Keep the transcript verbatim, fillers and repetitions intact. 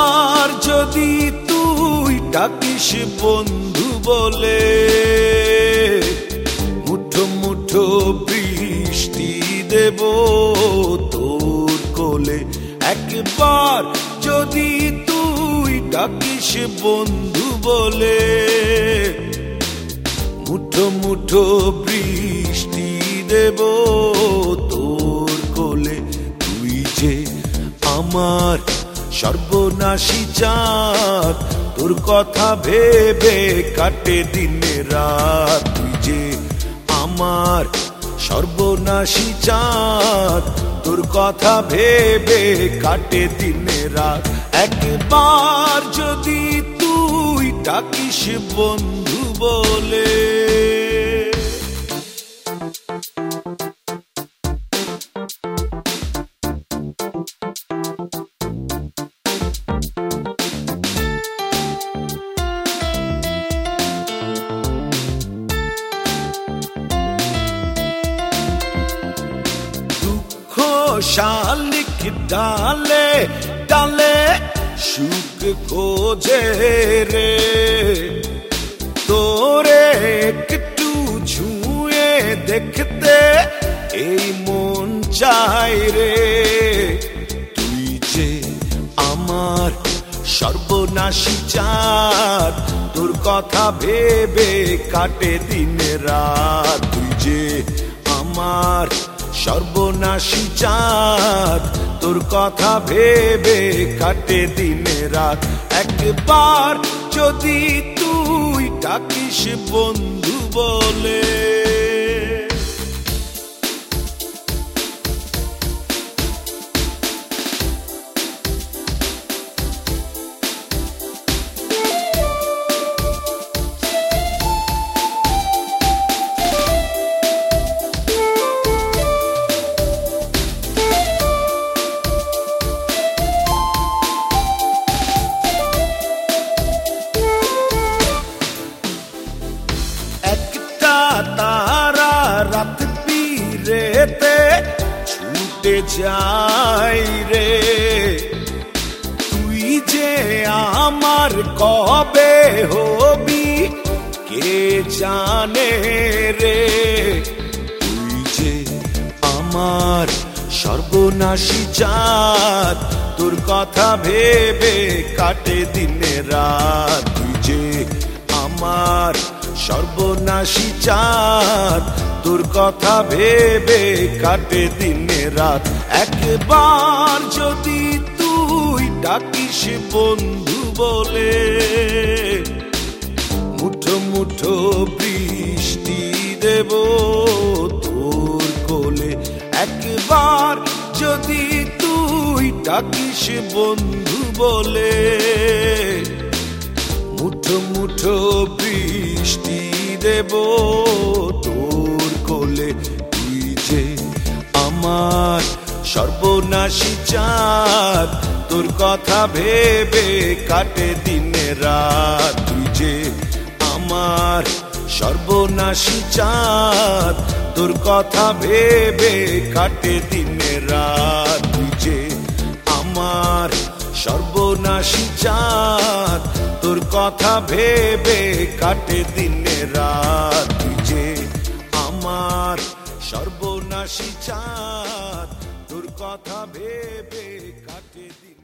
একবার যদি তুই ডাকিস বন্ধু বলে, মুঠো মুঠো বৃষ্টি দেব তোর কোলে। একবার যদি তুই ডাকিস বন্ধু বলে, মুঠো মুঠো বৃষ্টি দেব তোর কোলে। তুই যে আমার সর্বনাশী চাঁদ, তোর কথা ভেবে কাটে দিনে রাত। তুই যে আমার সর্বনাশী চাঁদ, তোর কথা ভেবে কাটে দিনে রাত। একবার যদি তুই ডাকিস বন্ধু বলে। শালিক ডালে ডালে সুখ খোঁজে রে, তোরে একটু ছুঁয়ে দেখতে এই মন চাই রে। তুই যে আমার সর্বনাশী চাঁদ, তোর কথা ভেবে কাটে দিনে রাত। তুই যে আমার সর্বনাশী চাঁদ, তোর কথা ভেবে কাটে দিনে রাত। একবার যদি তুই ডাকিস বন্ধু বলে। তারা রাত পিরেতে ছুটে যাই রে, তুই যে আমার কবে হবি কে জানে রে। তুই যে আমার সর্বনাশী চাঁদ, তোর কথা ভেবে কাটে দিনে রাত। তুই যে আমার সর্বনাশী চাঁদ, তোর কথা ভেবে কাটে দিনে রাত। একবার যদি তুই ডাকিস বন্ধু বলে, মুঠো মুঠো বৃষ্টি দেব তোর কোলে। একবার যদি তুই ডাকিস বন্ধু বলে, মুঠো মুঠো বৃষ্টি দেব তোর কোলে। তুই যে আমার সর্বনাশী চাঁদ, তোর কথা ভেবে কাটে দিনে রাত। তুই যে আমার সর্বনাশী চাঁদ, তোর কথা ভেবে কাটে দিনে রাত। তুই যে আমার সর্বনাশী চাঁদ, তোর কথা ভেবে কাটে দিনে রাত। তুই যে আমার সর্বনাশী চাঁদ, তোর কথা ভেবে কাটে দিনে।